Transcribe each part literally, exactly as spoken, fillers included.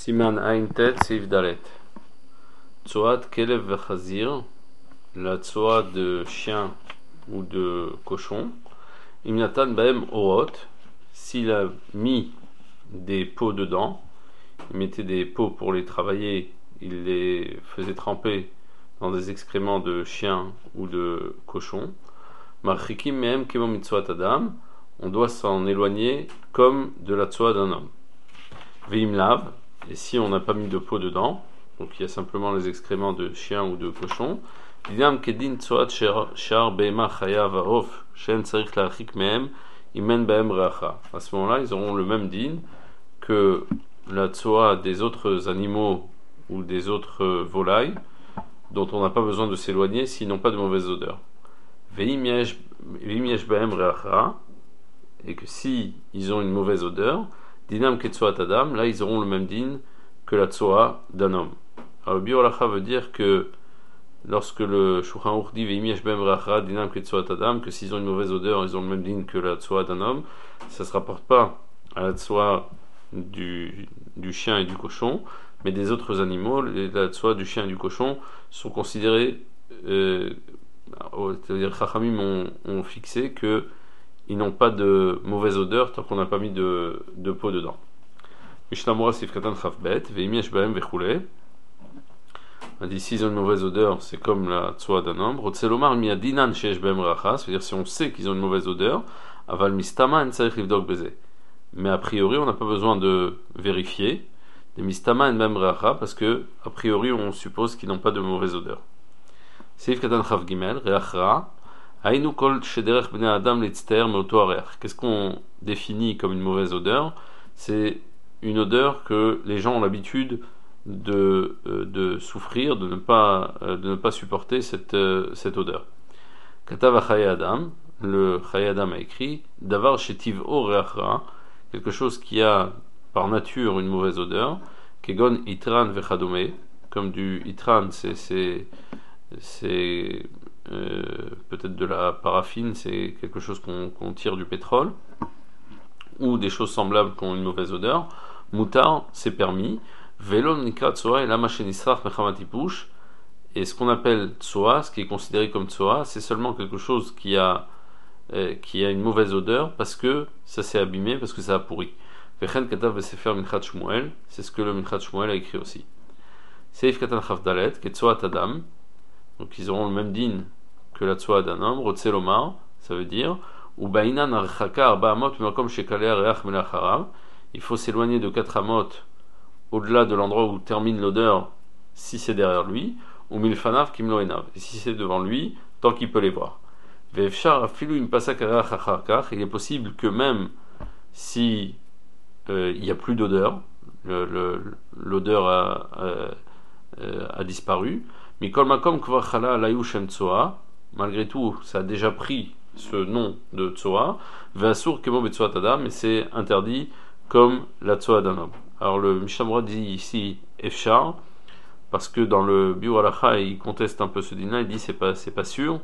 Siman Ain Tet Seif Dalet. Tsoat Kelev Vechazir, la tsoa de chien ou de cochon. Imnatan Baem Orot, s'il a mis des pots dedans, il mettait des pots pour les travailler, il les faisait tremper dans des excréments de chien ou de cochon. Marchikim Mehem Kemo Mitzvot Adam, on doit s'en éloigner comme de la tsoa d'un homme. Veim Lav, et si on n'a pas mis de pot dedans, donc il y a simplement les excréments de chien ou de cochon, Dinam Kedin Tsoat Shar Beema Chaya Vaof, Shen Tsarich Lachik Mehem, Imen Baem Reacha. À ce moment-là, ils auront le même din que la tsoa des autres animaux ou des autres volailles, dont on n'a pas besoin de s'éloigner s'ils n'ont pas de mauvaise odeur. Veim Yesh Baem Reacha, et que si ils ont une mauvaise odeur, Dinam Ketsoat Adam, là ils auront le même din que la tsoa d'un homme. Alors le biolacha veut dire que lorsque le Shulchan Aruch dit Veim Yesh Baem Reacha Dinam Ketsoat Adam, que s'ils ont une mauvaise odeur, ils ont le même din que la tsoa d'un homme, ça ne se rapporte pas à la tsoa du, du chien et du cochon, mais des autres animaux. La tsoa du chien et du cochon sont considérés, euh, c'est-à-dire Chachamim ont, ont fixé que ils n'ont pas de mauvaise odeur tant qu'on n'a pas mis de, de peau dedans. Mishnah Sif Katan Chavbet, Veim Yesh Baem Vechule. On dit s'ils ont une mauvaise odeur, c'est comme la tsoa d'un homme. Rotzelomar Miadinan Sheyesh Baem Racha, c'est-à-dire si on sait qu'ils ont une mauvaise odeur, Aval Mistama En Tzarich Livdok Beze. Mais a priori, on n'a pas besoin de vérifier des Mistama En Baem Racha parce que a priori, on suppose qu'ils n'ont pas de mauvaise odeur. Sif Katan Chav Gimel, Reachra. Qu'est-ce qu'on définit comme une mauvaise odeur? C'est une odeur que les gens ont l'habitude de, de souffrir, de ne pas, de ne pas supporter cette, cette odeur. Katav Chaye Adam, le Chaye Adam a écrit Davar Shetiv O Reachra, quelque chose qui a par nature une mauvaise odeur, Kegon Itran Vechadome, comme du Itran, c'est, c'est, c'est Euh, peut-être de la paraffine, c'est quelque chose qu'on, qu'on tire du pétrole, ou des choses semblables qui ont une mauvaise odeur. Moutar, c'est permis. Velon nikra tsoa et lama shenisrach mechamatipush. Et ce qu'on appelle tsoa, ce qui est considéré comme tsoa, c'est seulement quelque chose qui a, euh, qui a une mauvaise odeur parce que ça s'est abîmé, parce que ça a pourri. Vechen katav vesefer minchat shmuel, c'est ce que le minchat shmuel a écrit aussi. Seif katan chavdalet, ketsoa tadam. Donc ils auront le même din que la tsoa d'un homme. Rotzelomar, ça veut dire ou bainan archaka arba amot makom shekaleh reach melacharav. Il faut s'éloigner de quatre amot au-delà de l'endroit où termine l'odeur si c'est derrière lui, ou milfanav kimlo enav, et si c'est devant lui tant qu'il peut les voir. Ve'efshar afilu im pasak reach acharkach, il est possible que même si euh, il n'y a plus d'odeur, le, le, l'odeur a, a, a disparu. Mikol makom kvar chala layu shem tsoa, malgré tout, ça a déjà pris ce nom de tsoa. Ve'asur kemo betsoa tadam, mais c'est interdit comme la tsoa d'un homme. Alors le Mishnah dit ici efshar, parce que dans le Biur Halacha, il conteste un peu ce din-là, il dit c'est pas c'est pas sûr,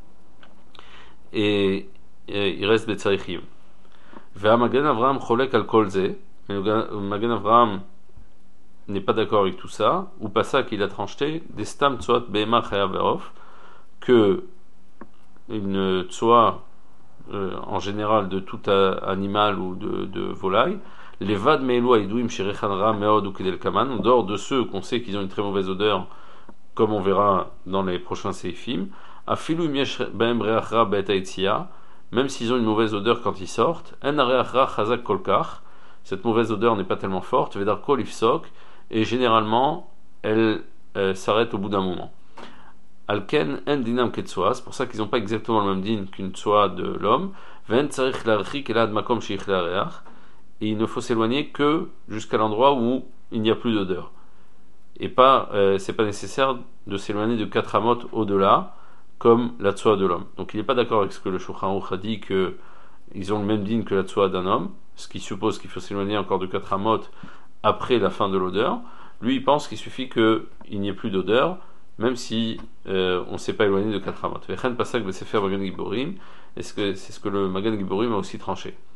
et, et il reste betzarichim. Ve'amagen Avraham cholek al kol ze, mais le Magen Avraham n'est pas d'accord avec tout ça, ou pas ça qu'il a tranché, des stam tsoat be'ema chaya ve'of, que une tsoa euh, en général de tout animal ou de, de volaille, les vad me'elu aiduim sherechanra meod ou kedel kaman, en dehors de ceux qu'on sait qu'ils ont une très mauvaise odeur, comme on verra dans les prochains seifim, afilu miesh be'em reachra be'et ha'etzia, même s'ils ont une mauvaise odeur quand ils sortent, en reachra chazak kolkach, cette mauvaise odeur n'est pas tellement forte, vedar kol ifsok, et généralement elle euh, s'arrête au bout d'un moment. Alken en dinam ketsoa, c'est pour ça qu'ils n'ont pas exactement le même din qu'une tsoa de l'homme. Ven tsarich larchik elad makom sheich lareach, et il ne faut s'éloigner que jusqu'à l'endroit où il n'y a plus d'odeur. Et pas, euh, c'est pas nécessaire de s'éloigner de quatre amot au-delà, comme la tsoa de l'homme. Donc il n'est pas d'accord avec ce que le Shulchan Aruch a dit que ils ont le même din que la tsoa d'un homme, ce qui suppose qu'il faut s'éloigner encore de quatre amot après la fin de l'odeur. Lui, il pense qu'il suffit qu'il n'y ait plus d'odeur, même si euh, on ne s'est pas éloigné de quatre amot. Vechen pasak besefer Magen Giborim, et c'est ce que le Magen Giborim a aussi tranché.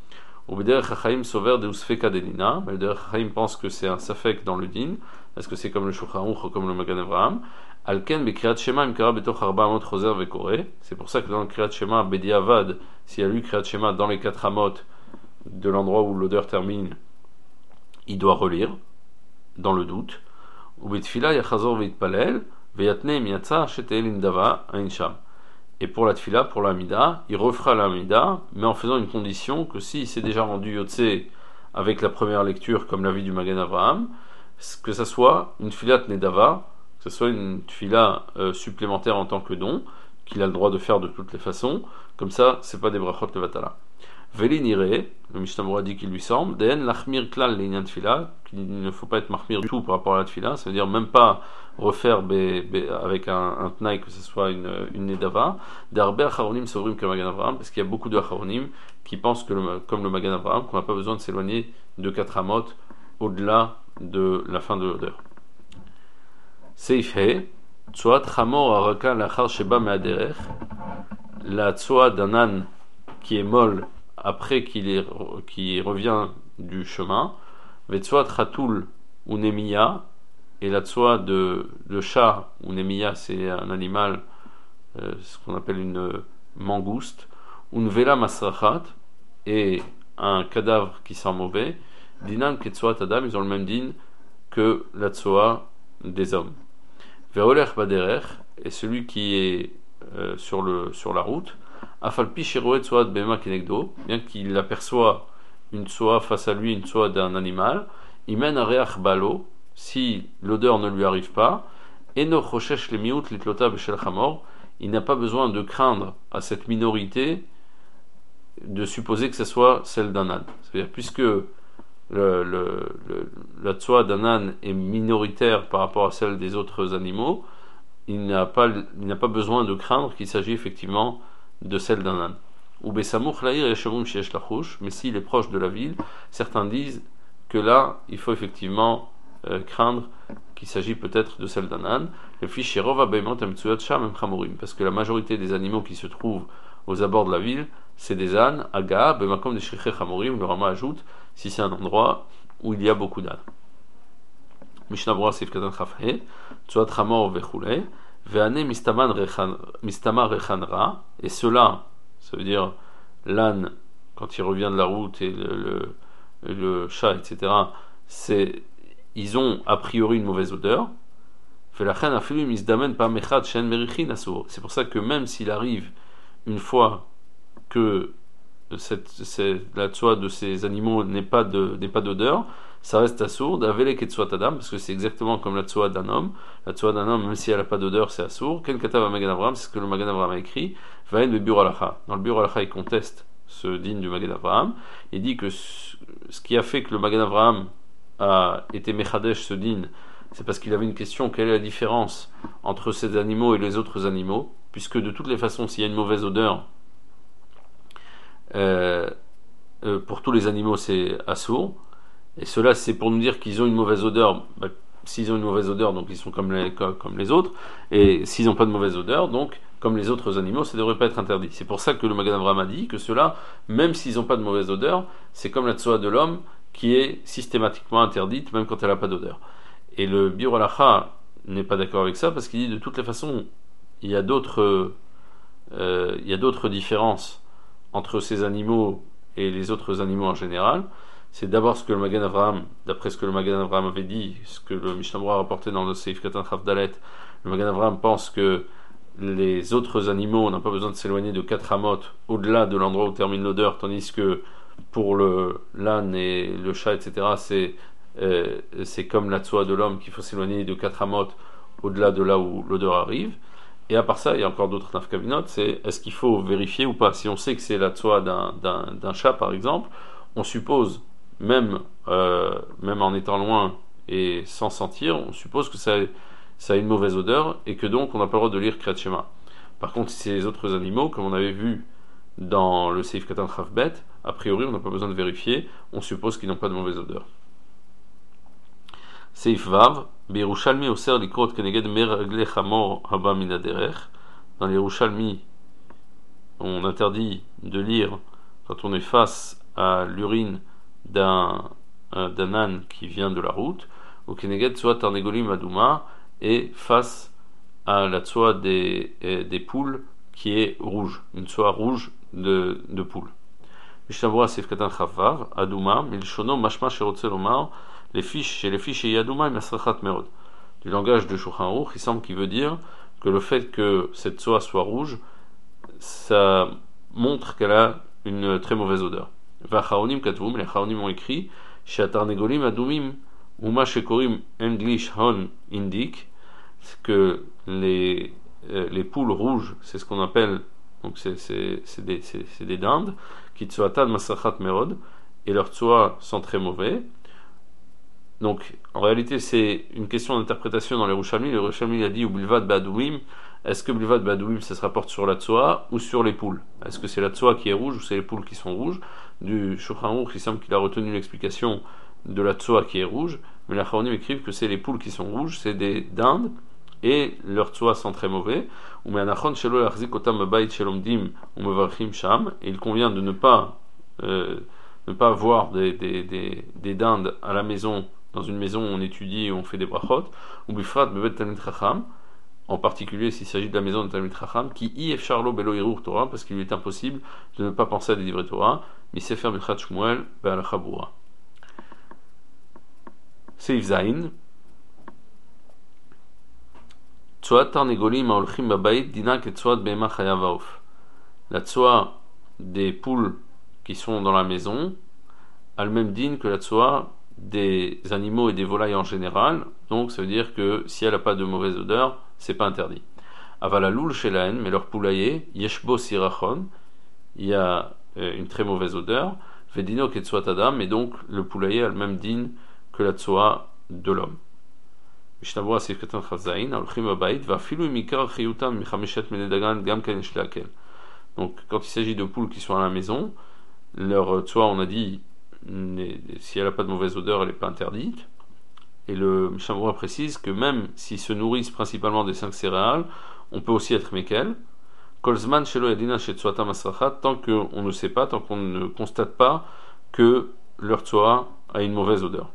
Ou Bederech Hachaim Sover Deus Feka Delina. Le Bederech Hachaim pense que c'est un Safek dans le din. Est-ce que c'est comme le Shulchan Aruch ou comme le Magan Avraham? Alken Bekriyat Shema Imkara Betoch Arba Amot Choser Vekore. C'est pour ça que dans le Kriyat Shema, Bediavad, s'il y a lu Kriyat Shema dans les quatre amot de l'endroit où l'odeur termine, il doit relire, dans le doute. Ou Betfila Yachazor Veitpalel, Veyatne Miatza Shetel Indava Ainsham. Et pour la tfila, pour l'amida, il refera l'amida, mais en faisant une condition que s'il s'est déjà rendu yotse avec la première lecture, comme l'avis du Magan Avraham, que ça soit une tfilat nedava, que ce soit une tfila euh, supplémentaire en tant que don, qu'il a le droit de faire de toutes les façons, comme ça, c'est pas des brachot levatala. Veli nire, le Mishnah Berurah dit qu'il lui semble, den lachmir klal l'einyan tfila, qu'il ne faut pas être mahmir du tout par rapport à la tfila, ça veut dire même pas refaire be, be, avec un, un tnaï que ce soit une, une nedava, d'arbe acharonim sovrim que Magan Avraham, parce qu'il y a beaucoup de acharonim qui pensent que le, comme le Magan Avraham, qu'on n'a pas besoin de s'éloigner de quatre amot au-delà de la fin de l'odeur. Seif he, tsuat chamor araka lachar sheba me'aderech, la tsoa d'un âne qui est molle après qu'il est, qui revient du chemin, vetsuat chatoul ou nemiya, et la tsoa de, de chat ou nemiya, c'est un animal, euh, ce qu'on appelle une mangouste, une vela masrachat, et un cadavre qui sent mauvais, dinan ketsoat adam, ils ont le même din que la tsoa des hommes. Ve'olech baderech, et celui qui est euh, sur, le, sur la route, afalpi shiroet tsoat bema kenegdo, bien qu'il aperçoit une tsoa face à lui, une tsoa d'un animal, imen areach balo, si l'odeur ne lui arrive pas, eno choshesh le miout litlota beshel chamor, il n'a pas besoin de craindre à cette minorité de supposer que ce soit celle d'un âne. C'est-à-dire, puisque le, le, le, la tsoa d'un âne est minoritaire par rapport à celle des autres animaux, il n'a pas, il n'a pas besoin de craindre qu'il s'agit effectivement de celle d'un âne. Ou besamouch laïr et shemum sheyesh lachouch, mais s'il est proche de la ville, certains disent que là, il faut effectivement euh, craindre qu'il s'agit peut-être de celle d'un âne. Le fichier rova beimot amtsuyot sham em chamorim, parce que la majorité des animaux qui se trouvent aux abords de la ville, c'est des ânes. Aga bemakom de shriche chamorim, le Rama ajoute, si c'est un endroit où il y a beaucoup d'ânes. Mishnah Berurah Seif Katan Chafhe, tsuat chamor vechule, ve'ane mistaman rechan, mistama rechan ra, et cela, ça veut dire l'âne, quand il revient de la route, et le, le, le chat, et cetera, c'est, ils ont a priori une mauvaise odeur. C'est pour ça que même s'il arrive une fois que cette, cette, la tsoa de ces animaux n'est pas, de, n'est pas d'odeur, ça reste assourd, avec les tsoa tadam, parce que c'est exactement comme la tsoa d'un homme. La tsoa d'un homme, même si elle n'a pas d'odeur, c'est assourd. Ken katav Magan Avraham, c'est ce que le Magan Avraham a écrit. Vaen be Biur Halacha. Dans le Biur Halacha, il conteste ce digne du Magan Avraham. Il dit que ce, ce qui a fait que le Magan Avraham a été mechadesh ce din, c'est parce qu'il avait une question: quelle est la différence entre ces animaux et les autres animaux, puisque de toutes les façons, s'il y a une mauvaise odeur, euh, euh, pour tous les animaux c'est assourd, et cela c'est pour nous dire qu'ils ont une mauvaise odeur. Bah, s'ils ont une mauvaise odeur, donc ils sont comme les, comme, comme les autres, et s'ils n'ont pas de mauvaise odeur, donc comme les autres animaux, ça ne devrait pas être interdit. C'est pour ça que le Magan Avraham a dit que cela, même s'ils n'ont pas de mauvaise odeur, c'est comme la tsoa de l'homme qui est systématiquement interdite, même quand elle n'a pas d'odeur. Et le Biur Halacha n'est pas d'accord avec ça, parce qu'il dit de toutes les façons, il y a d'autres, euh, il y a d'autres différences entre ces animaux et les autres animaux en général. C'est d'abord ce que le Magan Avraham, d'après ce que le Magan Avraham avait dit, ce que le Mishnah Berurah a rapporté dans le Seif Katan Chaf Dalet, le Magan Avraham pense que les autres animaux n'ont pas besoin de s'éloigner de quatre amot au-delà de l'endroit où termine l'odeur, tandis que pour le, l'âne et le chat, et cetera, c'est, euh, c'est comme la tsoa de l'homme qu'il faut s'éloigner de quatre amot au-delà de là où l'odeur arrive. Et à part ça, il y a encore d'autres nafkavinot, c'est est-ce qu'il faut vérifier ou pas. Si on sait que c'est la tsoa d'un, d'un, d'un chat, par exemple, on suppose, même, euh, même en étant loin et sans sentir, on suppose que ça, ça a une mauvaise odeur et que donc on n'a pas le droit de lire Kriyat Shema. Par contre, si c'est les autres animaux, comme on avait vu dans le Seif Katan Chaf Bet, a priori on n'a pas besoin de vérifier, on suppose qu'ils n'ont pas de mauvaise odeur. Seif Vav, Beirushalmi Oser Likrot Keneged Meragle Chamor Haba Minaderech. Dans les Yerushalmi, on interdit de lire quand on est face à l'urine d'un, d'un âne qui vient de la route, ou Keneged Tsoa Tarnegolim Adouma, et face à la tsoa des, des poules qui est rouge, une tsoa rouge de, de poule. Mishnabura Sifkatan Chavav, Adouma, Milshono, Mashma Sherotzelomar, les fiches, chez les fiches et Adouma, Masrachat Merod. Du langage de Shulchan Aruch, il semble qu'il veut dire que le fait que cette tsoa soit rouge, ça montre qu'elle a une très mauvaise odeur. Vachaonim Katvoum, les Chaonim ont écrit, Shatarnegolim Adoumim, Uma Shekorim English Hon Indik, que les, euh, les poules rouges, c'est ce qu'on appelle, donc c'est, c'est, c'est, des, c'est, c'est des dindes, qui tsoatan masachat merod, et leurs tsoas sont très mauvais. Donc en réalité c'est une question d'interprétation dans les Rouchalmi. Le Rouchalmi a dit ou bilvad badouim, est-ce que bilvad badouim ça se rapporte sur la tsoa ou sur les poules? Est-ce que c'est la tsoa qui est rouge ou c'est les poules qui sont rouges? Du Shulchan Aruch, il semble qu'il a retenu l'explication de la tsoa qui est rouge, mais les Chaonim écrivent que c'est les poules qui sont rouges, c'est des dindes, et leurs tsoas sont très mauvais. Et il convient de ne pas euh, ne pas avoir des, des, des, des dindes à la maison, dans une maison où on étudie et où on fait des brachot, ou bifrat bebet talmid chacham, en particulier s'il s'agit de la maison de talmid chacham, qui y efcharlo belo irur Torah, parce qu'il lui est impossible de ne pas penser à des livrets Torah, mi sefer bichat shmuel be'alacha bura. Seif zayin. La tsoa des poules qui sont dans la maison a le même dîne que la tsoa des animaux et des volailles en général, donc ça veut dire que si elle n'a pas de mauvaise odeur, c'est pas interdit. Avalaloul chez la haine, mais leur poulailler, yeshbo sirachon, il y a une très mauvaise odeur, vedino ketsoa tadam, et donc le poulailler a le même dîne que la tsoa de l'homme. Donc, quand il s'agit de poules qui sont à la maison, leur tsoa, on a dit, si elle n'a pas de mauvaise odeur, elle n'est pas interdite. Et le Mishnah précise que même s'ils se nourrissent principalement des cinq céréales, on peut aussi être mekel. Kolzman shelo yadina shetsuata masrachat, tant qu'on ne sait pas, tant qu'on ne constate pas que leur tsoa a une mauvaise odeur.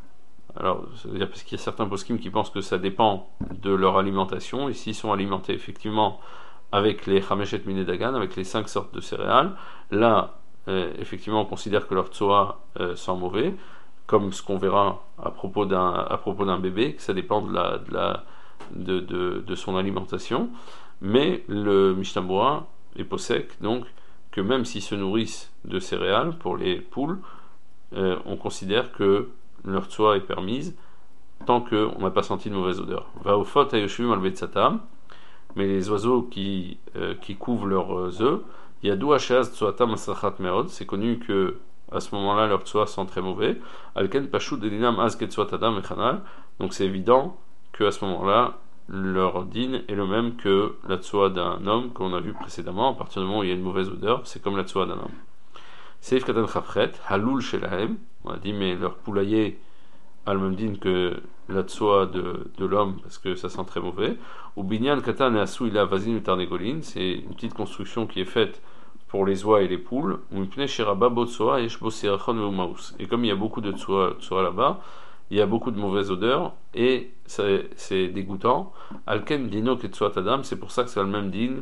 Alors, c'est-à-dire parce qu'il y a certains poskim qui pensent que ça dépend de leur alimentation, et s'ils sont alimentés effectivement avec les chameshet minedagan, avec les cinq sortes de céréales, là, euh, effectivement, on considère que leur tsoa euh, sent mauvais, comme ce qu'on verra à propos d'un, à propos d'un bébé, que ça dépend de, la, de, la, de, de, de son alimentation, mais le Mishnah Berurah est posek, donc, que même s'ils se nourrissent de céréales, pour les poules, euh, on considère que leur tsoa est permise tant qu'on n'a pas senti de mauvaise odeur. Va au fot ayoshuvim al betzatam, mais les oiseaux qui, euh, qui couvent leurs œufs, yadou hashaz tsoatam asrachat merod, c'est connu que à ce moment-là leurs tsoa sont très mauvais. Alken pashut dedinam azket tsoatadam echanal, donc c'est évident que à ce moment-là leur din est le même que la tsoa d'un homme qu'on a vu précédemment. À partir du moment où il y a une mauvaise odeur, c'est comme la tsoa d'un homme. Seif katan chafret halul shelahem, on a dit mais leur poulailler a le même dîne que la tsoa de, de l'homme parce que ça sent très mauvais. Ou binyan katan et asou ila vazin utarnegolin, c'est une petite construction qui est faite pour les oies et les poules. Ou mipne sheraba botsoa yeshbo serachon veumaus, et comme il y a beaucoup de tsoa, tsoa là-bas, il y a beaucoup de mauvaises odeurs et c'est, c'est dégoûtant. Alken dino ke tsoa tadam, c'est pour ça que c'est le même dîne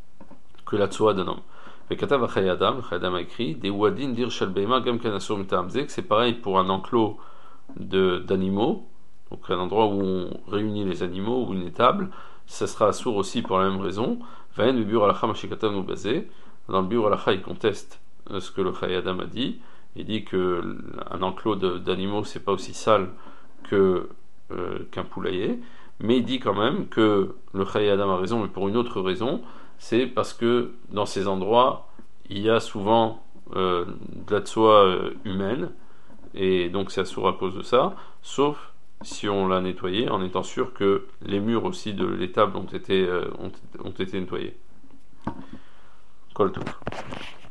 que la tsoa d'un homme. Et Katav Achayadam, Chayadam a écrit, des wadin dir shalbeima gam kanasur mitamzek, c'est pareil pour un enclos de, d'animaux, donc un endroit où on réunit les animaux ou une étable, ça sera assour aussi pour la même raison. Vayen le biur alacha mashikatav nous basé. Dans le biur alacha, il conteste ce que le Chayadam a dit. Il dit que un enclos de, d'animaux c'est pas aussi sale que euh, qu'un poulailler, mais il dit quand même que le Chayadam a raison, mais pour une autre raison. C'est parce que dans ces endroits, il y a souvent euh, de la tsoa euh, humaine, et donc c'est assour à cause de ça, sauf si on l'a nettoyé, en étant sûr que les murs aussi de l'étable ont été, euh, ont, ont été nettoyés. Kol tov.